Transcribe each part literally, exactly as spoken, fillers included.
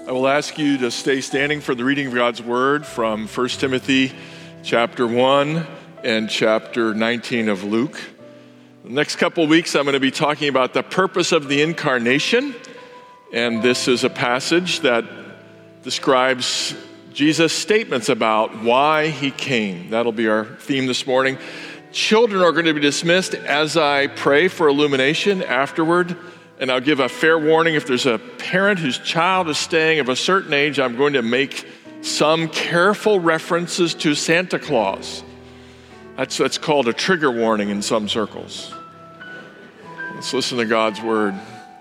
I will ask you to stay standing for the reading of God's Word from First Timothy chapter one and chapter nineteen of Luke. The next couple of weeks, I'm going to be talking about the purpose of the incarnation, and this is a passage that describes Jesus' statements about why he came. That'll be our theme this morning. Children are going to be dismissed as I pray for illumination afterward. And I'll give a fair warning, if there's a parent whose child is staying of a certain age, I'm going to make some careful references to Santa Claus. That's, that's called a trigger warning in some circles. Let's listen to God's word.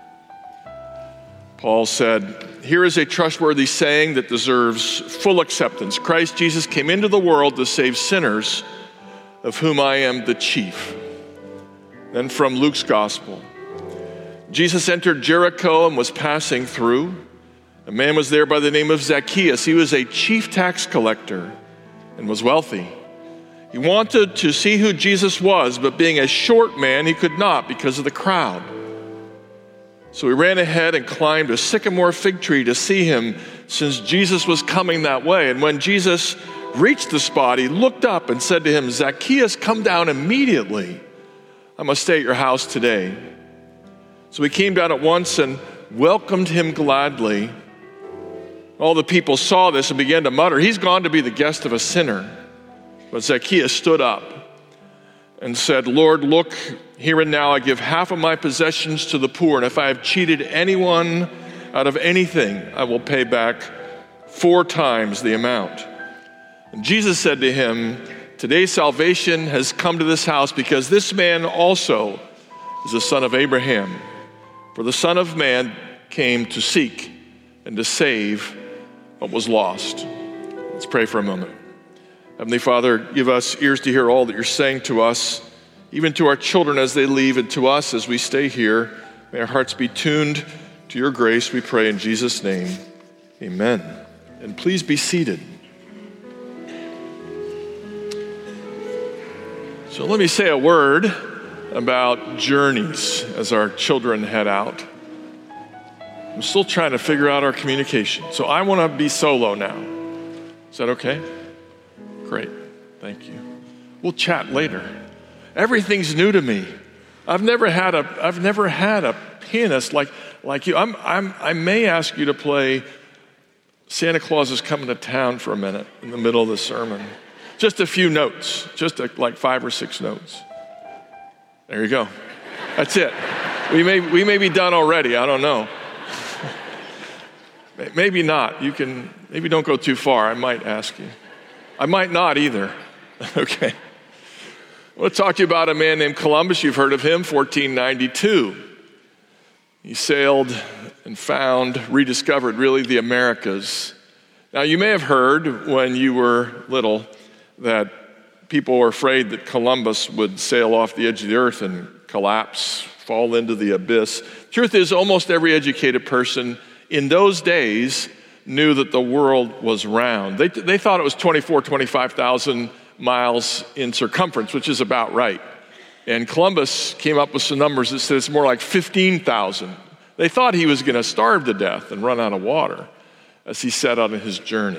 Paul said, "Here is a trustworthy saying that deserves full acceptance. Christ Jesus came into the world to save sinners, of whom I am the chief." Then from Luke's gospel. Jesus entered Jericho and was passing through. A man was there by the name of Zacchaeus. He was a chief tax collector and was wealthy. He wanted to see who Jesus was, but being a short man, he could not because of the crowd. So he ran ahead and climbed a sycamore fig tree to see him, since Jesus was coming that way. And when Jesus reached the spot, he looked up and said to him, "Zacchaeus, come down immediately. I must stay at your house today." So he came down at once and welcomed him gladly. All the people saw this and began to mutter, "He's gone to be the guest of a sinner." But Zacchaeus stood up and said, "Lord, look, here and now I give half of my possessions to the poor, and if I have cheated anyone out of anything, I will pay back four times the amount." And Jesus said to him, "Today salvation has come to this house, because this man also is a son of Abraham. For the Son of Man came to seek and to save what was lost." Let's pray for a moment. Heavenly Father, give us ears to hear all that you're saying to us, even to our children as they leave, and to us as we stay here. May our hearts be tuned to your grace, we pray in Jesus' name. Amen. And please be seated. So let me say a word about journeys as our children head out. I'm still trying to figure out our communication, so I want to be solo now. Is that okay? Great, thank you. We'll chat later. Everything's new to me. I've never had a I've never had a pianist like like you. I'm I'm I may ask you to play "Santa Claus is Coming to Town" for a minute in the middle of the sermon. Just a few notes, just a, like five or six notes. There you go. That's it. We may we may be done already. I don't know. Maybe not. You can maybe don't go too far. I might ask you. I might not either. Okay. I want to talk to you about a man named Columbus. You've heard of him. fourteen ninety-two. He sailed and found, rediscovered really the Americas. Now you may have heard when you were little that people were afraid that Columbus would sail off the edge of the earth and collapse, fall into the abyss. Truth is, almost every educated person in those days knew that the world was round. They, they thought it was twenty-four, twenty-five thousand miles in circumference, which is about right. And Columbus came up with some numbers that said it's more like fifteen thousand. They thought he was going to starve to death and run out of water as he set out on his journey.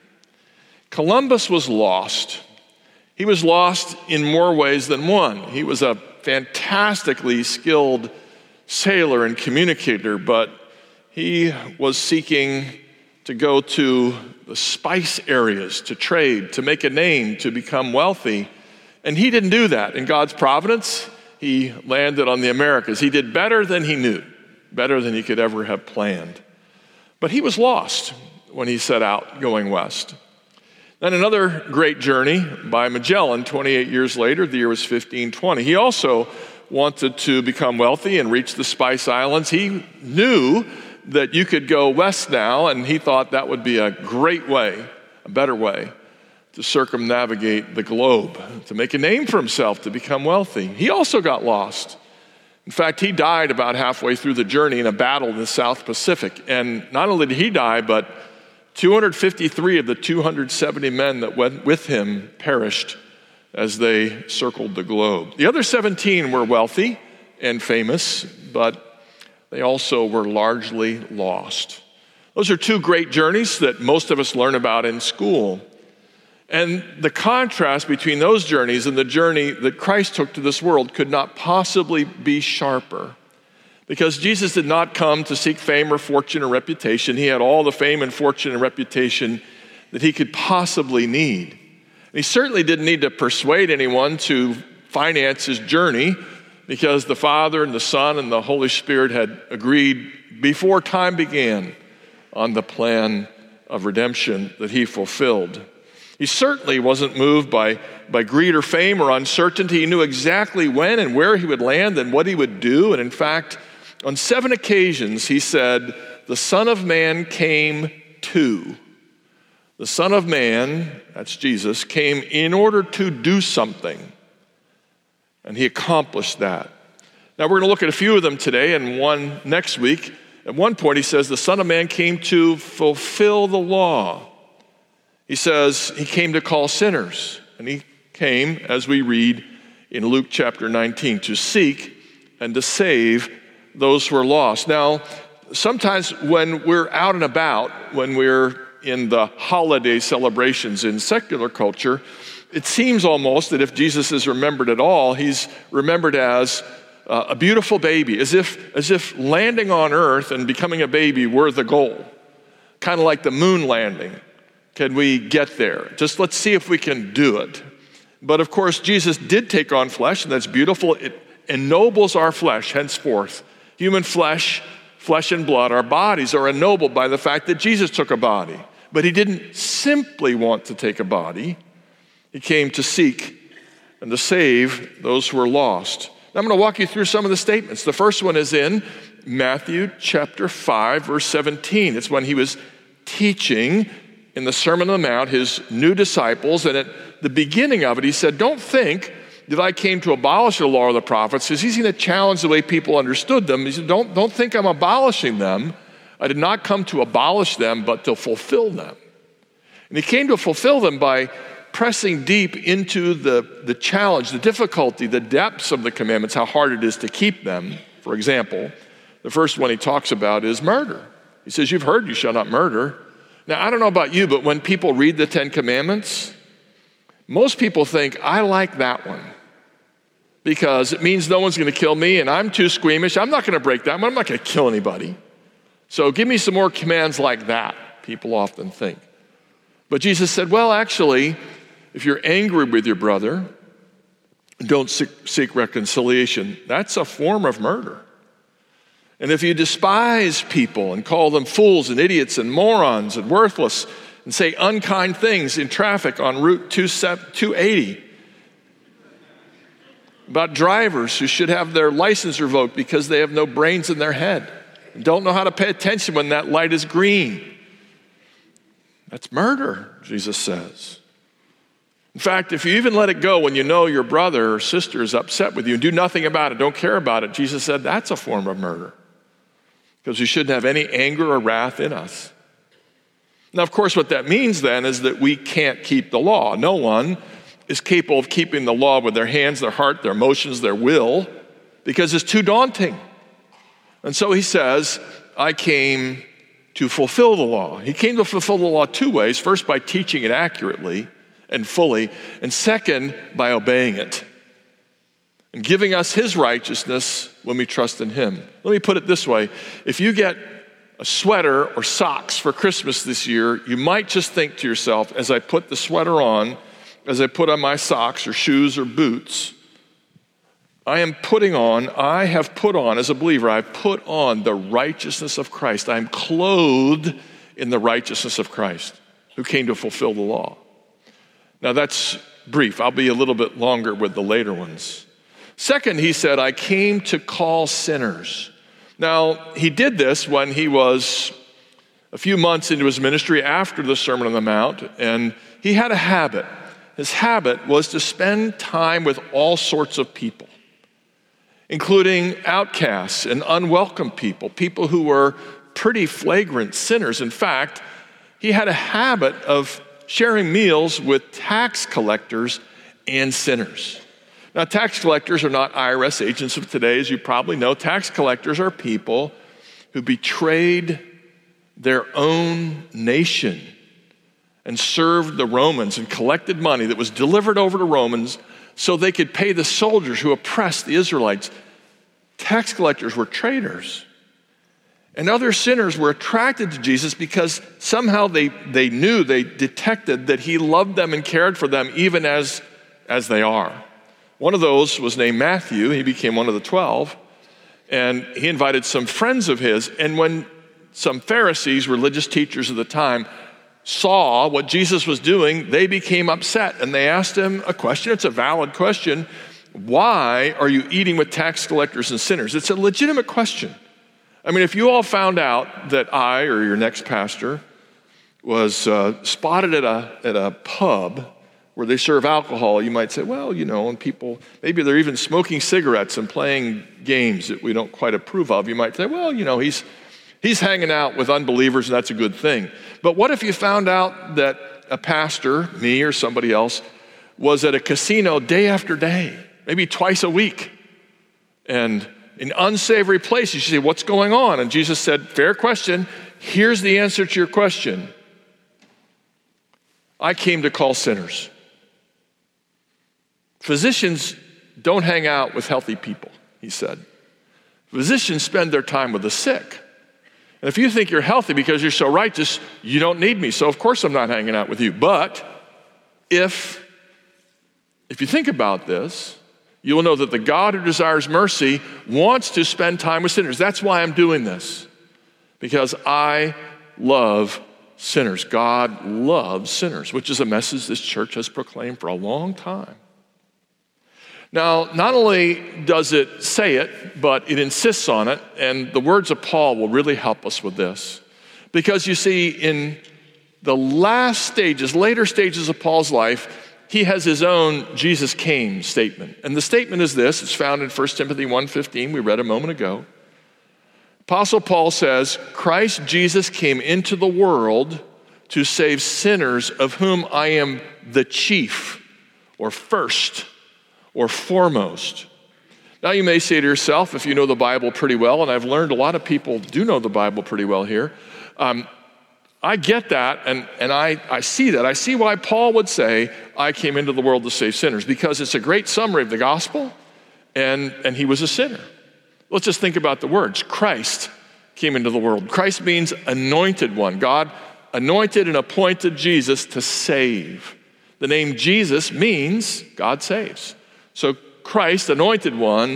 Columbus was lost. He was lost in more ways than one. He was a fantastically skilled sailor and communicator, but he was seeking to go to the spice areas, to trade, to make a name, to become wealthy. And he didn't do that. In God's providence, he landed on the Americas. He did better than he knew, better than he could ever have planned. But he was lost when he set out going west. Then another great journey by Magellan, twenty-eight years later, the year was fifteen twenty. He also wanted to become wealthy and reach the Spice Islands. He knew that you could go west now, and he thought that would be a great way, a better way, to circumnavigate the globe, to make a name for himself, to become wealthy. He also got lost. In fact, he died about halfway through the journey in a battle in the South Pacific. And not only did he die, but two hundred fifty-three of the two hundred seventy men that went with him perished as they circled the globe. The other seventeen were wealthy and famous, but they also were largely lost. Those are two great journeys that most of us learn about in school. And the contrast between those journeys and the journey that Christ took to this world could not possibly be sharper. Because Jesus did not come to seek fame or fortune or reputation. He had all the fame and fortune and reputation that he could possibly need. And he certainly didn't need to persuade anyone to finance his journey, because the Father and the Son and the Holy Spirit had agreed before time began on the plan of redemption that he fulfilled. He certainly wasn't moved by, by greed or fame or uncertainty. He knew exactly when and where he would land and what he would do. And in fact, on seven occasions, he said, the Son of Man came to. The Son of Man, that's Jesus, came in order to do something. And he accomplished that. Now we're going to look at a few of them today and one next week. At one point he says the Son of Man came to fulfill the law. He says he came to call sinners. And he came, as we read in Luke chapter nineteen, to seek and to save those who are lost. Now, sometimes when we're out and about, when we're in the holiday celebrations in secular culture, it seems almost that if Jesus is remembered at all, he's remembered as uh, a beautiful baby, as if, as if landing on earth and becoming a baby were the goal. Kind of like the moon landing. Can we get there? Just let's see if we can do it. But of course, Jesus did take on flesh, and that's beautiful. It ennobles our flesh henceforth. Human flesh, flesh and blood, our bodies are ennobled by the fact that Jesus took a body. But he didn't simply want to take a body. He came to seek and to save those who are lost. Now, I'm going to walk you through some of the statements. The first one is in Matthew chapter five, verse seventeen. It's when he was teaching in the Sermon on the Mount his new disciples. And at the beginning of it, he said, don't think that I came to abolish the law or the prophets, because he's going to challenge the way people understood them. He said, don't, don't think I'm abolishing them. I did not come to abolish them, but to fulfill them. And he came to fulfill them by pressing deep into the, the challenge, the difficulty, the depths of the commandments, how hard it is to keep them. For example, the first one he talks about is murder. He says, you've heard you shall not murder. Now, I don't know about you, but when people read the Ten Commandments, most people think, I like that one, because it means no one's going to kill me, and I'm too squeamish. I'm not going to break that one. I'm not going to kill anybody. So give me some more commands like that, people often think. But Jesus said, well, actually, if you're angry with your brother, don't seek, seek reconciliation. That's a form of murder. And if you despise people and call them fools and idiots and morons and worthless and say unkind things in traffic on Route two eighty about drivers who should have their license revoked because they have no brains in their head and don't know how to pay attention when that light is green, that's murder, Jesus says. In fact, if you even let it go when you know your brother or sister is upset with you and do nothing about it, don't care about it, Jesus said that's a form of murder, because we shouldn't have any anger or wrath in us. Now, of course, what that means then is that we can't keep the law. No one is capable of keeping the law with their hands, their heart, their emotions, their will, because it's too daunting. And so he says, I came to fulfill the law. He came to fulfill the law two ways. First, by teaching it accurately and fully, and second, by obeying it and giving us his righteousness when we trust in him. Let me put it this way. If you get a sweater or socks for Christmas this year, you might just think to yourself, as I put the sweater on, as I put on my socks or shoes or boots, I am putting on, I have put on, as a believer, I've put on the righteousness of Christ. I am clothed in the righteousness of Christ, who came to fulfill the law. Now that's brief. I'll be a little bit longer with the later ones. Second, he said, I came to call sinners. Now, he did this when he was a few months into his ministry after the Sermon on the Mount, and he had a habit. His habit was to spend time with all sorts of people, including outcasts and unwelcome people, people who were pretty flagrant sinners. In fact, he had a habit of sharing meals with tax collectors and sinners. Now, tax collectors are not I R S agents of today, as you probably know. Tax collectors are people who betrayed their own nation and served the Romans and collected money that was delivered over to Romans so they could pay the soldiers who oppressed the Israelites. Tax collectors were traitors. And other sinners were attracted to Jesus because somehow they, they knew, they detected that he loved them and cared for them even as, as they are. One of those was named Matthew. He became one of the twelve. And he invited some friends of his. And when some Pharisees, religious teachers of the time, saw what Jesus was doing, they became upset. And they asked him a question. It's a valid question. Why are you eating with tax collectors and sinners? It's a legitimate question. I mean, if you all found out that I or your next pastor was uh, spotted at a at a pub where they serve alcohol, you might say, well, you know, and people, maybe they're even smoking cigarettes and playing games that we don't quite approve of. You might say, well, you know, he's he's hanging out with unbelievers and that's a good thing. But what if you found out that a pastor, me or somebody else, was at a casino day after day, maybe twice a week, and in unsavory places? You say, what's going on? And Jesus said, fair question. Here's the answer to your question. I came to call sinners. Physicians don't hang out with healthy people, he said. Physicians spend their time with the sick. And if you think you're healthy because you're so righteous, you don't need me. So of course I'm not hanging out with you. But if, if you think about this, you will know that the God who desires mercy wants to spend time with sinners. That's why I'm doing this, because I love sinners. God loves sinners, which is a message this church has proclaimed for a long time. Now, not only does it say it, but it insists on it, and the words of Paul will really help us with this. Because you see, in the last stages, later stages of Paul's life, he has his own Jesus came statement. And the statement is this. It's found in First Timothy one fifteen. We read a moment ago. Apostle Paul says, Christ Jesus came into the world to save sinners, of whom I am the chief, or first, or foremost. Now you may say to yourself, if you know the Bible pretty well, and I've learned a lot of people do know the Bible pretty well here, um, I get that, and, and I, I see that. I see why Paul would say, I came into the world to save sinners, because it's a great summary of the gospel, and, and he was a sinner. Let's just think about the words. Christ came into the world. Christ means anointed one. God anointed and appointed Jesus to save. The name Jesus means God saves. So Christ, anointed one,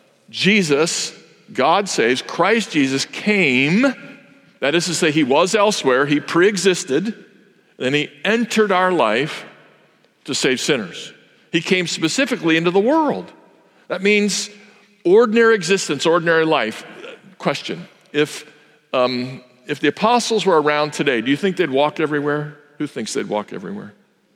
Jesus, God saves. Christ Jesus came. That is to say, he was elsewhere, he pre-existed, then he entered our life to save sinners. He came specifically into the world. That means ordinary existence, ordinary life. Question, if, um, if the apostles were around today, do you think they'd walk everywhere? Who thinks they'd walk everywhere?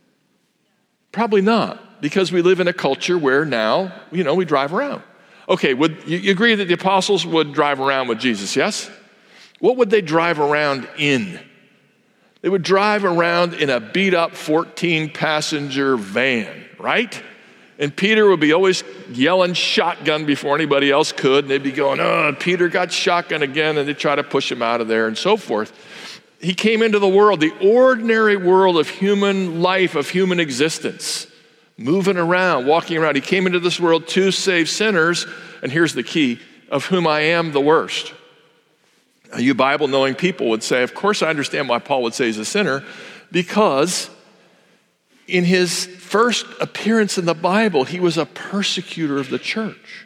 Probably not, because we live in a culture where now, you know, we drive around. Okay, would you, you agree that the apostles would drive around with Jesus, yes? What would they drive around in? They would drive around in a beat-up fourteen-passenger van, right? And Peter would be always yelling shotgun before anybody else could, and they'd be going, oh, Peter got shotgun again, and they'd try to push him out of there and so forth. He came into the world, the ordinary world of human life, of human existence, moving around, walking around. He came into this world to save sinners, and here's the key, of whom I am the worst. You Bible-knowing people would say, of course I understand why Paul would say he's a sinner, because in his first appearance in the Bible, he was a persecutor of the church.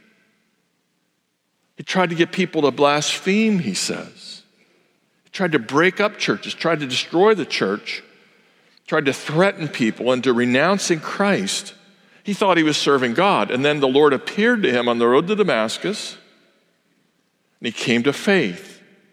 He tried to get people to blaspheme, he says. He tried to break up churches, tried to destroy the church, tried to threaten people into renouncing Christ. He thought he was serving God, and then the Lord appeared to him on the road to Damascus, and he came to faith.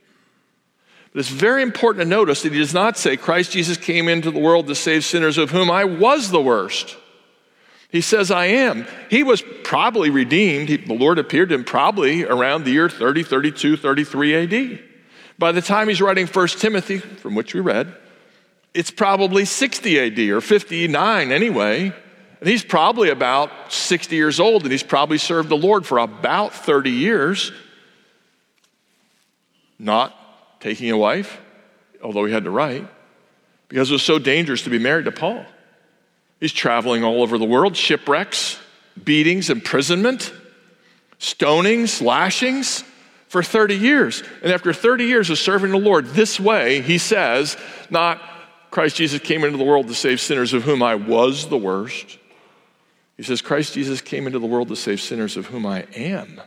But it's very important to notice that he does not say Christ Jesus came into the world to save sinners, of whom I was the worst. He says I am. He was probably redeemed. He, the Lord appeared to him probably around the year thirty, thirty-two, thirty-three A D. By the time he's writing First Timothy, from which we read, it's probably sixty A D or fifty-nine anyway. And he's probably about sixty years old, and he's probably served the Lord for about thirty years. Not taking a wife, although he had to write, because it was so dangerous to be married to Paul. He's traveling all over the world, shipwrecks, beatings, imprisonment, stonings, lashings for thirty years. And after thirty years of serving the Lord this way, he says, not Christ Jesus came into the world to save sinners of whom I was the worst. He says, Christ Jesus came into the world to save sinners of whom I am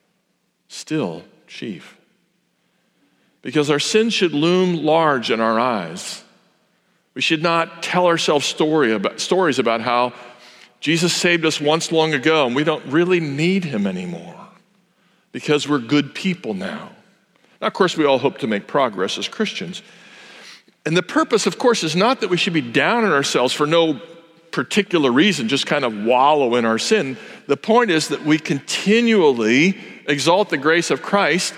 still chief. Because our sin should loom large in our eyes. We should not tell ourselves story about, stories about how Jesus saved us once long ago and we don't really need him anymore because we're good people now. Now, of course, we all hope to make progress as Christians. And the purpose, of course, is not that we should be down on ourselves for no particular reason, just kind of wallow in our sin. The point is that we continually exalt the grace of Christ,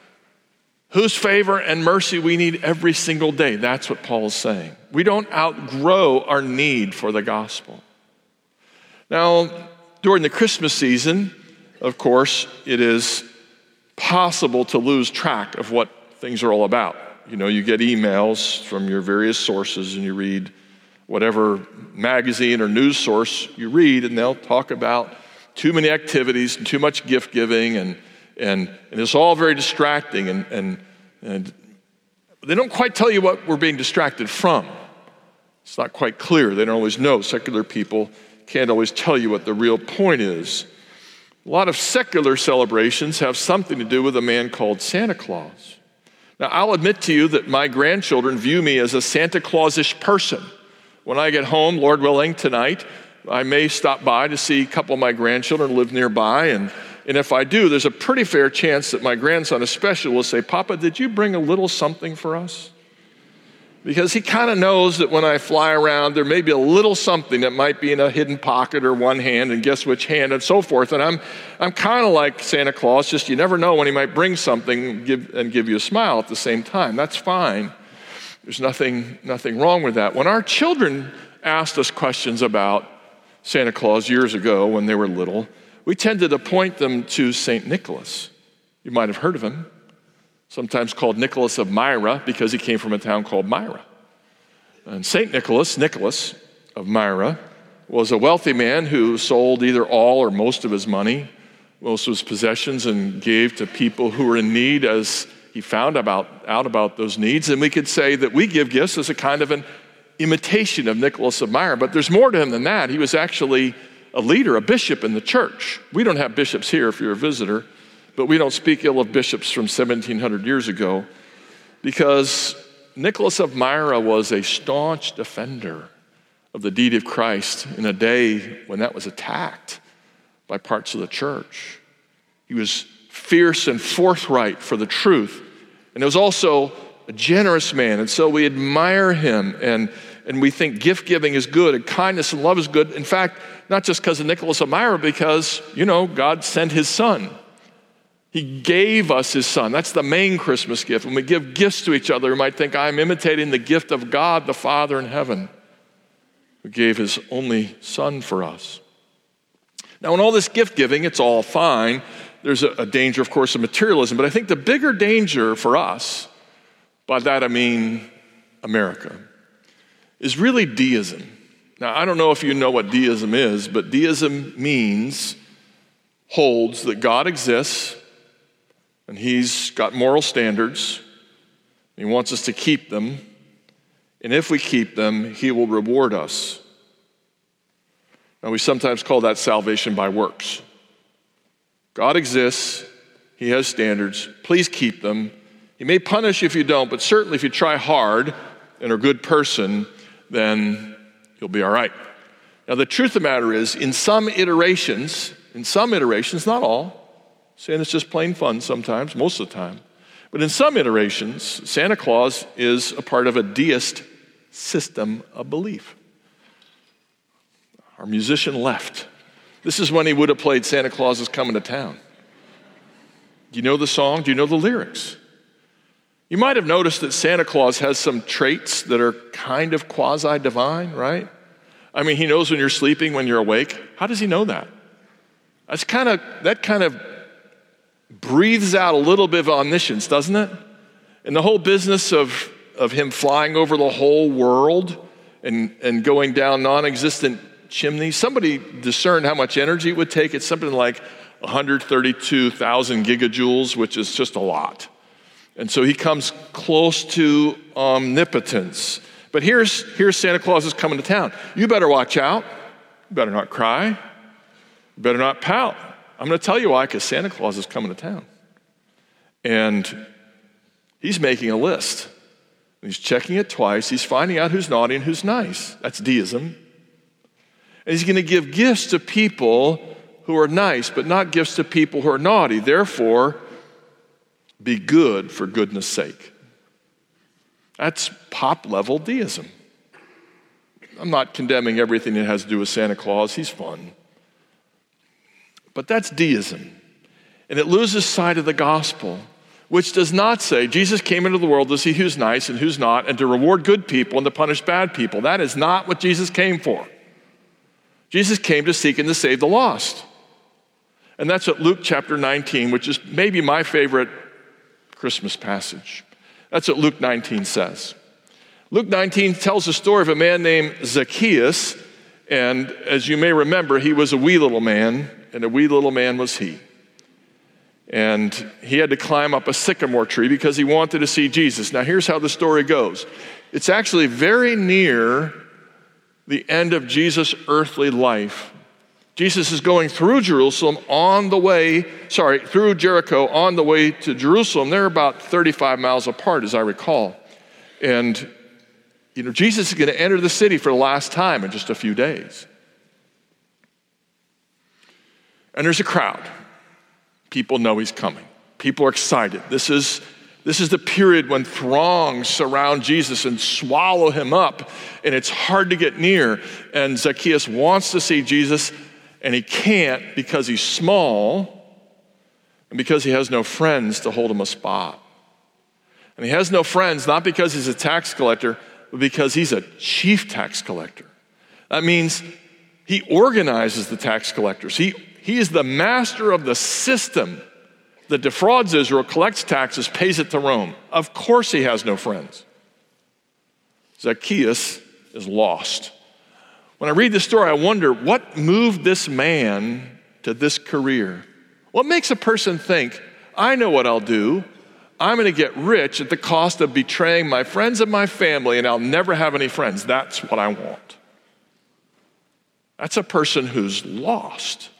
whose favor and mercy we need every single day. That's what Paul is saying. We don't outgrow our need for the gospel. Now, during the Christmas season, of course, it is possible to lose track of what things are all about. You know, you get emails from your various sources and you read whatever magazine or news source you read, and they'll talk about too many activities and too much gift giving, and and, and it's all very distracting, and, and, and they don't quite tell you what we're being distracted from. It's not quite clear. They don't always know. Secular people can't always tell you what the real point is. A lot of secular celebrations have something to do with a man called Santa Claus. Now, I'll admit to you that my grandchildren view me as a Santa Claus-ish person. When I get home, Lord willing, tonight, I may stop by to see a couple of my grandchildren who live nearby, and, and if I do, there's a pretty fair chance that my grandson especially will say, Papa, did you bring a little something for us? Because he kind of knows that when I fly around, there may be a little something that might be in a hidden pocket or one hand, and guess which hand, and so forth. And I'm I'm kind of like Santa Claus, just you never know when he might bring something and give, and give you a smile at the same time. That's fine. There's nothing, nothing wrong with that. When our children asked us questions about Santa Claus years ago when they were little, we tended to point them to Saint Nicholas. You might have heard of him, sometimes called Nicholas of Myra because he came from a town called Myra. And Saint Nicholas, Nicholas of Myra, was a wealthy man who sold either all or most of his money, most of his possessions, and gave to people who were in need as he found about, out about those needs. And we could say that we give gifts as a kind of an imitation of Nicholas of Myra, but there's more to him than that. He was actually a leader, a bishop in the church. We don't have bishops here if you're a visitor, but we don't speak ill of bishops from seventeen hundred years ago because Nicholas of Myra was a staunch defender of the deity of Christ in a day when that was attacked by parts of the church. He was fierce and forthright for the truth. And he was also a generous man, and so we admire him, and, and we think gift-giving is good, and kindness and love is good. In fact, not just because of Nicholas of Myra, because, you know, God sent his son. He gave us his son. That's the main Christmas gift. When we give gifts to each other, we might think, I'm imitating the gift of God, the Father in heaven, who gave his only son for us. Now, in all this gift-giving, it's all fine. There's a, a danger, of course, of materialism, but I think the bigger danger for us, by that I mean America, is really deism. Now, I don't know if you know what deism is, but deism means, holds that God exists, and he's got moral standards. He wants us to keep them, and if we keep them, he will reward us. Now, we sometimes call that salvation by works. God exists, he has standards, please keep them. He may punish you if you don't, but certainly if you try hard and are a good person, then you'll be all right. Now, the truth of the matter is, in some iterations, in some iterations, not all, saying it's just plain fun sometimes, most of the time, but in some iterations, Santa Claus is a part of a deist system of belief. Our musician left. This is when he would have played Santa Claus is Coming to Town. Do you know the song? Do you know the lyrics? You might have noticed that Santa Claus has some traits that are kind of quasi-divine, right? I mean, he knows when you're sleeping, when you're awake. How does he know that? That's kind of, that kind of breathes out a little bit of omniscience, doesn't it? And the whole business of, of him flying over the whole world and, and going down non-existent chimneys. Somebody discerned how much energy it would take. It's something like one hundred thirty-two thousand gigajoules, which is just a lot. And so he comes close to omnipotence. But here's, here's Santa Claus is coming to town. You better watch out. You better not cry. You better not pout. I'm going to tell you why, because Santa Claus is coming to town. And he's making a list. He's checking it twice. He's finding out who's naughty and who's nice. That's deism. And he's going to give gifts to people who are nice, but not gifts to people who are naughty. Therefore, be good for goodness sake. That's pop-level deism. I'm not condemning everything that has to do with Santa Claus. He's fun. But that's deism. And it loses sight of the gospel, which does not say Jesus came into the world to see who's nice and who's not, and to reward good people and to punish bad people. That is not what Jesus came for. Jesus came to seek and to save the lost. And that's what Luke chapter nineteen, which is maybe my favorite Christmas passage. That's what Luke nineteen says. Luke nineteen tells the story of a man named Zacchaeus, and as you may remember, he was a wee little man, and a wee little man was he. And he had to climb up a sycamore tree because he wanted to see Jesus. Now here's how the story goes. It's actually very near the end of Jesus' earthly life. Jesus is going through Jerusalem on the way, sorry, through Jericho on the way to Jerusalem. They're about thirty-five miles apart, as I recall. And, you know, Jesus is going to enter the city for the last time in just a few days. And there's a crowd. People know he's coming. People are excited. This is, this is the period when throngs surround Jesus and swallow him up, and it's hard to get near. And Zacchaeus wants to see Jesus, and he can't because he's small and because he has no friends to hold him a spot. And he has no friends, not because he's a tax collector, but because he's a chief tax collector. That means he organizes the tax collectors. He, he is the master of the system that defrauds Israel, collects taxes, pays it to Rome. Of course he has no friends. Zacchaeus is lost. When I read this story, I wonder what moved this man to this career? What makes a person think, I know what I'll do. I'm going to get rich at the cost of betraying my friends and my family, and I'll never have any friends. That's what I want. That's a person who's lost.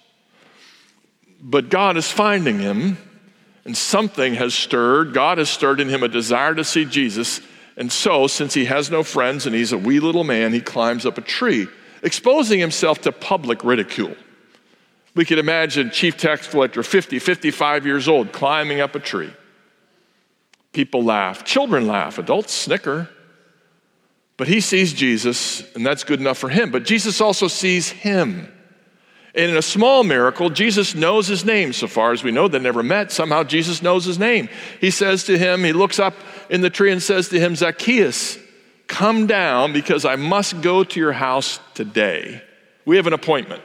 But God is finding him, and something has stirred. God has stirred in him a desire to see Jesus. And so, since he has no friends and he's a wee little man, he climbs up a tree, exposing himself to public ridicule. We could imagine chief tax collector, fifty, fifty-five years old, climbing up a tree. People laugh. Children laugh. Adults snicker. But he sees Jesus, and that's good enough for him. But Jesus also sees him. And in a small miracle, Jesus knows his name. So far as we know, they never met. Somehow Jesus knows his name. He says to him, he looks up in the tree and says to him, Zacchaeus, come down because I must go to your house today. We have an appointment.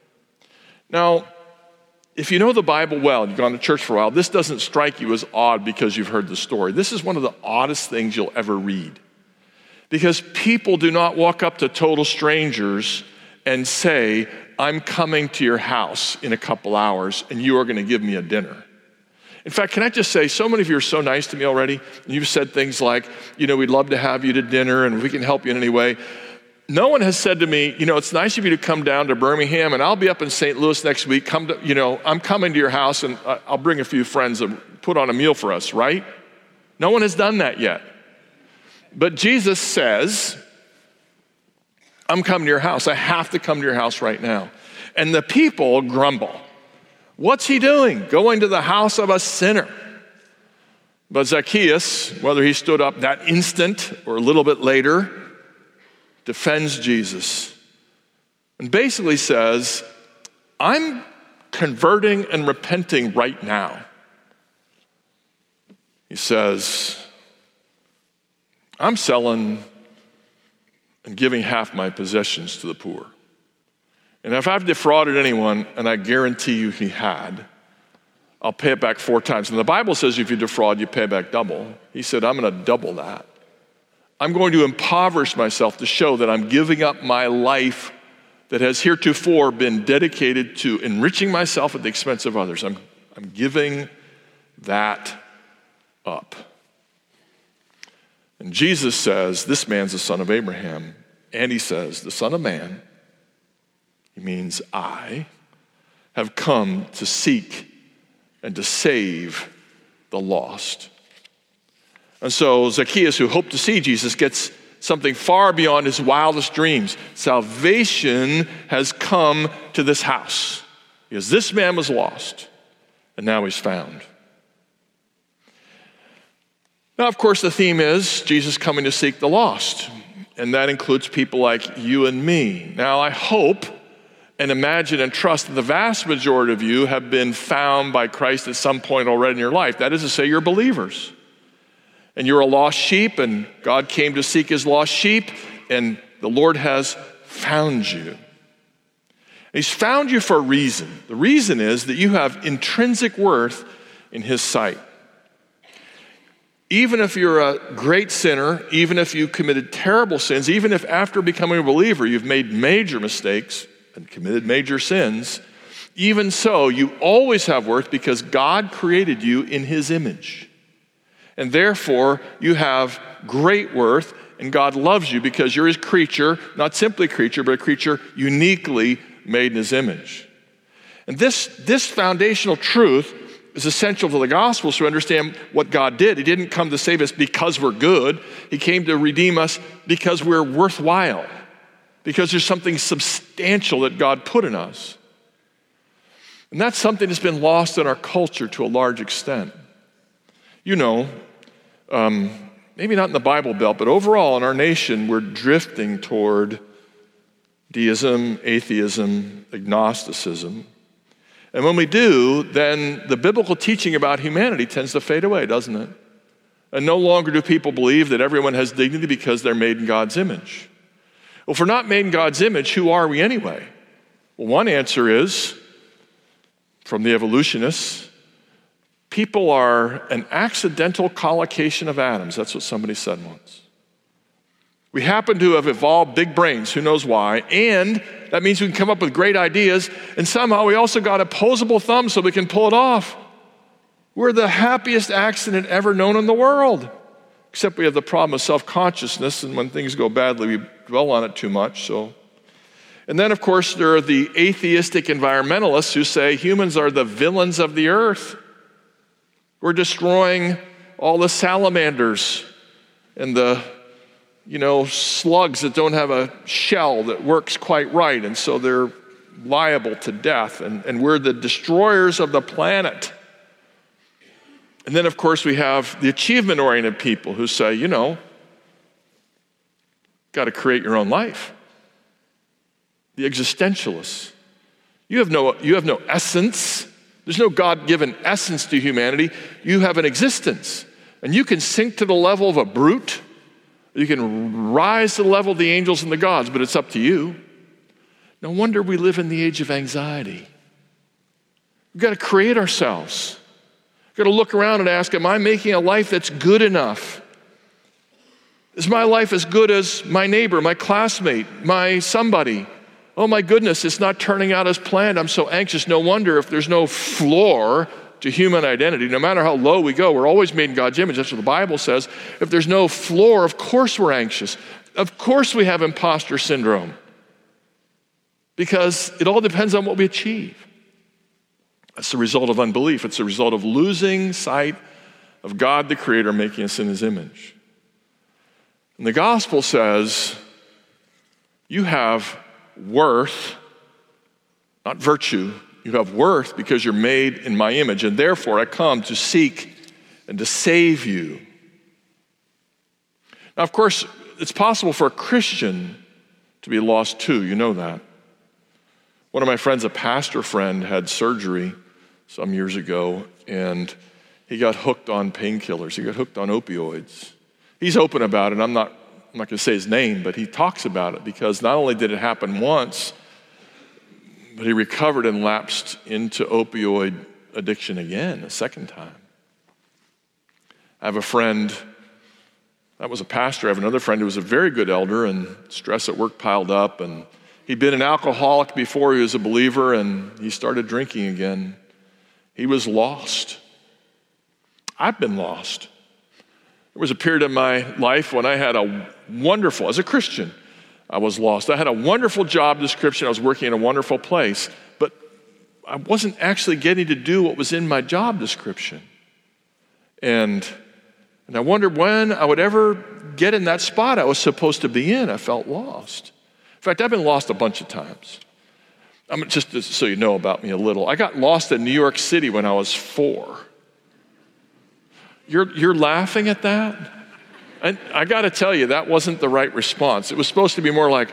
Now, if you know the Bible well, you've gone to church for a while, this doesn't strike you as odd because you've heard the story. This is one of the oddest things you'll ever read. Because people do not walk up to total strangers and say, I'm coming to your house in a couple hours and you are going to give me a dinner. In fact, can I just say, so many of you are so nice to me already. And you've said things like, you know, we'd love to have you to dinner and we can help you in any way. No one has said to me, you know, it's nice of you to come down to Birmingham and I'll be up in Saint Louis next week. Come to, you know, I'm coming to your house and I'll bring a few friends and put on a meal for us, right? No one has done that yet. But Jesus says, I'm coming to your house. I have to come to your house right now. And the people grumble. What's he doing? Going to the house of a sinner. But Zacchaeus, whether he stood up that instant or a little bit later, defends Jesus and basically says, I'm converting and repenting right now. He says, I'm selling and giving half my possessions to the poor. And if I've defrauded anyone, and I guarantee you he had, I'll pay it back four times. And the Bible says if you defraud, you pay back double. He said, I'm going to double that. I'm going to impoverish myself to show that I'm giving up my life that has heretofore been dedicated to enriching myself at the expense of others. I'm, I'm giving that up. And Jesus says, this man's the son of Abraham. And he says, the Son of Man, he means I, have come to seek and to save the lost. And so Zacchaeus, who hoped to see Jesus, gets something far beyond his wildest dreams. Salvation has come to this house because this man was lost and now he's found. Now, of course, the theme is Jesus coming to seek the lost, and that includes people like you and me. Now, I hope and imagine and trust that the vast majority of you have been found by Christ at some point already in your life. That is to say, you're believers. And you're a lost sheep, and God came to seek his lost sheep, and the Lord has found you. And he's found you for a reason. The reason is that you have intrinsic worth in his sight. Even if you're a great sinner, even if you committed terrible sins, even if after becoming a believer you've made major mistakes and committed major sins, even so, you always have worth because God created you in his image. And therefore, you have great worth, and God loves you because you're his creature, not simply a creature, but a creature uniquely made in his image. And this, this foundational truth is essential to the gospel so we understand what God did. He didn't come to save us because we're good. He came to redeem us because we're worthwhile, because there's something substantial that God put in us. And that's something that's been lost in our culture to a large extent. You know, um, maybe not in the Bible Belt, but overall in our nation, we're drifting toward deism, atheism, agnosticism. And when we do, then the biblical teaching about humanity tends to fade away, doesn't it? And no longer do people believe that everyone has dignity because they're made in God's image. Well, if we're not made in God's image, who are we anyway? Well, one answer is, from the evolutionists, people are an accidental collocation of atoms. That's what somebody said once. We happen to have evolved big brains, who knows why, and that means we can come up with great ideas, and somehow we also got opposable thumbs so we can pull it off. We're the happiest accident ever known in the world, except we have the problem of self-consciousness, and when things go badly, we dwell on it too much. So, and then, of course, there are the atheistic environmentalists who say humans are the villains of the earth. We're destroying all the salamanders and the you know, slugs that don't have a shell that works quite right, and so they're liable to death, and, and we're the destroyers of the planet. And then, of course, we have the achievement-oriented people who say, you know, got to create your own life. The existentialists. You have no, you have no essence. There's no God-given essence to humanity. You have an existence, and you can sink to the level of a brute. You can rise to the level of the angels and the gods, but it's up to you. No wonder we live in the age of anxiety. We've got to create ourselves. We've got to look around and ask, am I making a life that's good enough? Is my life as good as my neighbor, my classmate, my somebody? Oh my goodness, it's not turning out as planned. I'm so anxious. No wonder if there's no floor to human identity, no matter how low we go, we're always made in God's image. That's what the Bible says. If there's no floor, of course we're anxious. Of course we have imposter syndrome. Because it all depends on what we achieve. That's the result of unbelief. It's the result of losing sight of God the Creator making us in his image. And the gospel says, you have worth, not virtue. You have worth because you're made in my image, and therefore I come to seek and to save you. Now, of course, it's possible for a Christian to be lost too. You know that. One of my friends, a pastor friend, had surgery some years ago, and he got hooked on painkillers. He got hooked on opioids. He's open about it. I'm not, I'm not going to say his name, but he talks about it because not only did it happen once, but he recovered and lapsed into opioid addiction again, a second time. I have a friend That was a pastor. I have another friend who was a very good elder, and stress at work piled up, and he'd been an alcoholic before he was a believer, and he started drinking again. He was lost. I've been lost. There was a period in my life when I had a wonderful, as a Christian, I was lost. I had a wonderful job description. I was working in a wonderful place, but I wasn't actually getting to do what was in my job description. And, and I wondered when I would ever get in that spot I was supposed to be in. I felt lost. In fact, I've been lost a bunch of times. I'm just so you know about me a little. I got lost in New York City when I was four. You're, you're laughing at that? And I got to tell you, that wasn't the right response. It was supposed to be more like,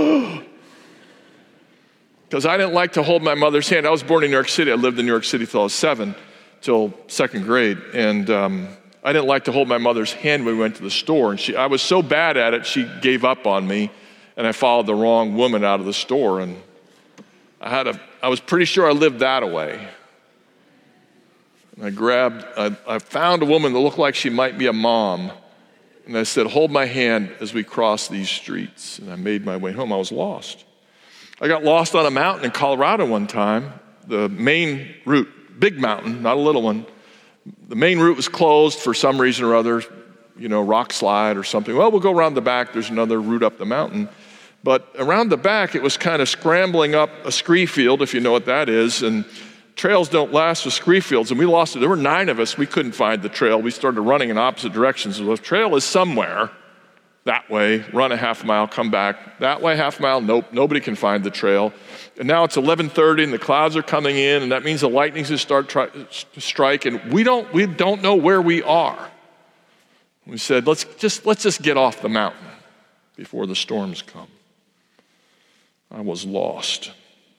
because I didn't like to hold my mother's hand. I was born in New York City. I lived in New York City till I was seven, till second grade. And um, I didn't like to hold my mother's hand when we went to the store. And she, I was so bad at it, she gave up on me. And I followed the wrong woman out of the store. And I had a, I was pretty sure I lived that away. And I grabbed, I, I found a woman that looked like she might be a mom. And I said, hold my hand as we cross these streets. And I made my way home. I was lost. I got lost on a mountain in Colorado one time. The main route, big mountain, not a little one. The main route was closed for some reason or other, you know, rock slide or something. Well, we'll go around the back. There's another route up the mountain. But around the back, it was kind of scrambling up a scree field, if you know what that is. And trails don't last with scree fields, and we lost it. There were nine of us. We couldn't find the trail. We started running in opposite directions. Well, the trail is somewhere that way. Run a half mile, come back. That way, half mile. Nope, nobody can find the trail. And now it's eleven thirty, and the clouds are coming in, and that means the lightning's going to start try, to strike, and we don't we don't know where we are. We said, let's just let's just get off the mountain before the storms come. I was lost.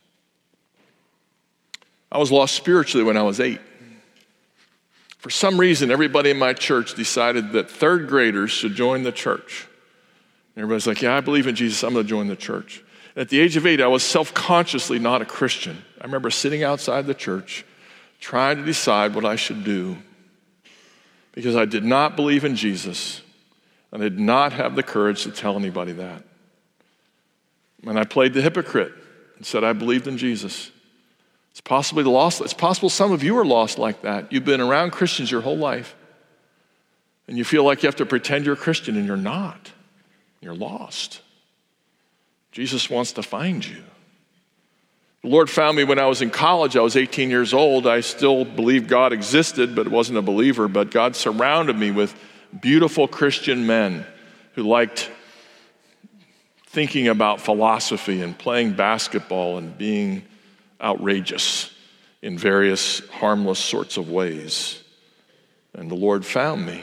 I was lost spiritually when I was eight. For some reason, everybody in my church decided that third graders should join the church. And everybody's like, yeah, I believe in Jesus. I'm going to join the church. At the age of eight, I was self-consciously not a Christian. I remember sitting outside the church trying to decide what I should do because I did not believe in Jesus and I did not have the courage to tell anybody that. And I played the hypocrite and said I believed in Jesus. It's possibly lost. It's possible some of you are lost like that. You've been around Christians your whole life, and you feel like you have to pretend you're a Christian, and you're not. You're lost. Jesus wants to find you. The Lord found me when I was in college. I was eighteen years old. I still believed God existed, but wasn't a believer. But God surrounded me with beautiful Christian men who liked thinking about philosophy and playing basketball and being outrageous in various harmless sorts of ways. And the Lord found me.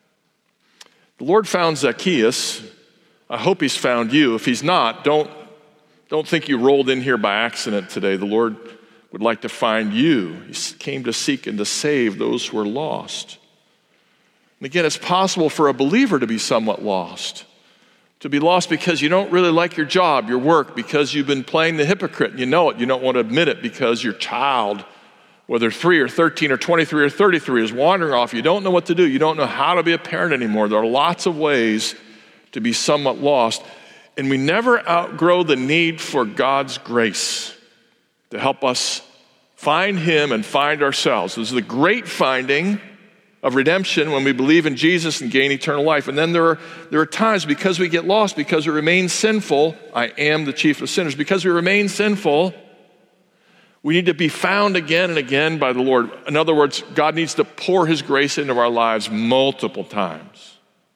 The Lord found Zacchaeus. I hope he's found you. If he's not, don't, don't think you rolled in here by accident today. The Lord would like to find you. He came to seek and to save those who are lost. And again, it's possible for a believer to be somewhat lost. To be lost because you don't really like your job, your work, because you've been playing the hypocrite and you know it. You don't want to admit it because your child, whether three or thirteen or twenty-three or thirty-three, is wandering off. You don't know what to do. You don't know how to be a parent anymore. There are lots of ways to be somewhat lost. And we never outgrow the need for God's grace to help us find Him and find ourselves. This is the great finding of redemption when we believe in Jesus and gain eternal life. And then there are, there are times because we get lost, because we remain sinful, I am the chief of sinners, because we remain sinful, we need to be found again and again by the Lord. In other words, God needs to pour His grace into our lives multiple times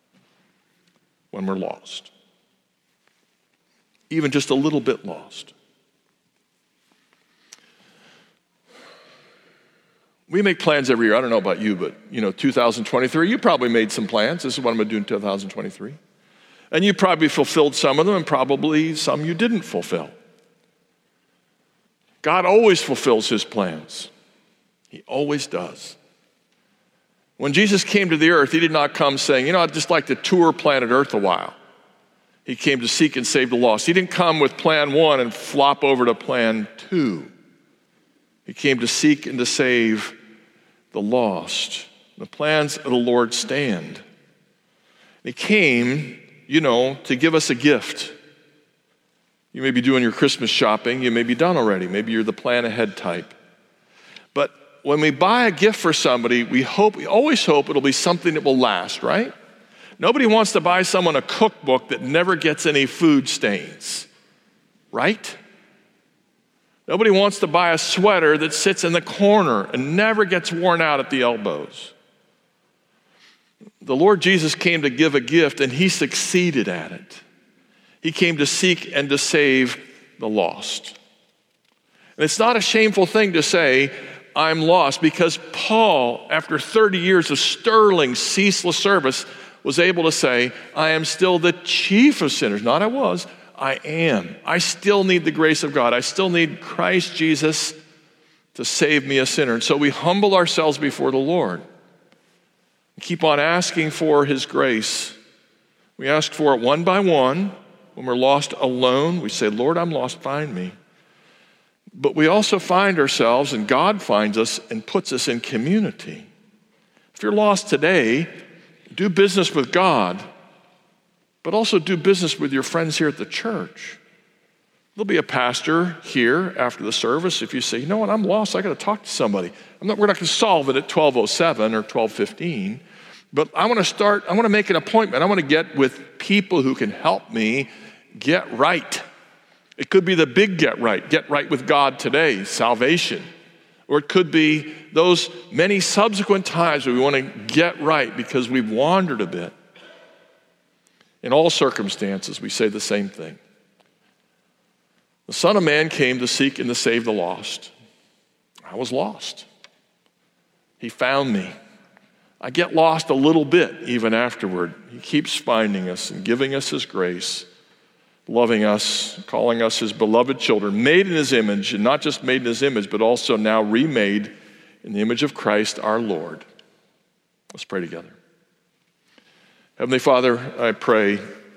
when we're lost. Even just a little bit lost. We make plans every year. I don't know about you, but, you know, two thousand twenty-three, you probably made some plans. This is what I'm going to do in two thousand twenty-three. And you probably fulfilled some of them, and probably some you didn't fulfill. God always fulfills His plans. He always does. When Jesus came to the earth, He did not come saying, you know, I'd just like to tour planet Earth a while. He came to seek and save the lost. He didn't come with plan one and flop over to plan two. He came to seek and to save the lost. The plans of the Lord stand. He came, you know, to give us a gift. You may be doing your Christmas shopping. You may be done already. Maybe you're the plan ahead type. But when we buy a gift for somebody, we hope, we always hope it'll be something that will last, right? Nobody wants to buy someone a cookbook that never gets any food stains, right? Nobody wants to buy a sweater that sits in the corner and never gets worn out at the elbows. The Lord Jesus came to give a gift, and he succeeded at it. He came to seek and to save the lost. And it's not a shameful thing to say, I'm lost, because Paul, after thirty years of sterling, ceaseless service, was able to say, I am still the chief of sinners. Not I was, I am. I still need the grace of God. I still need Christ Jesus to save me a sinner. And so we humble ourselves before the Lord. We keep on asking for his grace. We ask for it one by one. When we're lost alone, we say, Lord, I'm lost, find me. But we also find ourselves, and God finds us and puts us in community. If you're lost today, do business with God, but also do business with your friends here at the church. There'll be a pastor here after the service. If you say, you know what, I'm lost, I got to talk to somebody. I'm not, we're not going to solve it at twelve oh seven or twelve fifteen, but I want to start, I want to make an appointment. I want to get with people who can help me get right. It could be the big get right, get right with God today, salvation. Or it could be those many subsequent times where we want to get right because we've wandered a bit. In all circumstances, we say the same thing. The Son of Man came to seek and to save the lost. I was lost. He found me. I get lost a little bit even afterward. He keeps finding us and giving us his grace, loving us, calling us his beloved children, made in his image, and not just made in his image, but also now remade in the image of Christ our Lord. Let's pray together. Heavenly Father, I pray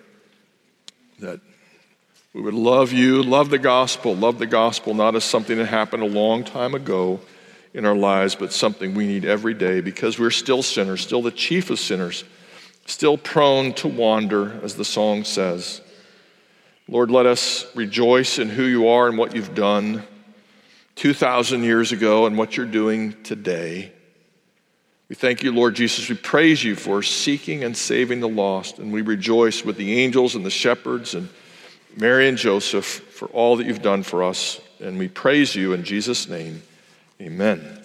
that we would love you, love the gospel, love the gospel not as something that happened a long time ago in our lives, but something we need every day because we're still sinners, still the chief of sinners, still prone to wander, as the song says. Lord, let us rejoice in who you are and what you've done two thousand years ago and what you're doing today. We thank you, Lord Jesus. We praise you for seeking and saving the lost, and we rejoice with the angels and the shepherds and Mary and Joseph for all that you've done for us, and we praise you in Jesus' name. Amen.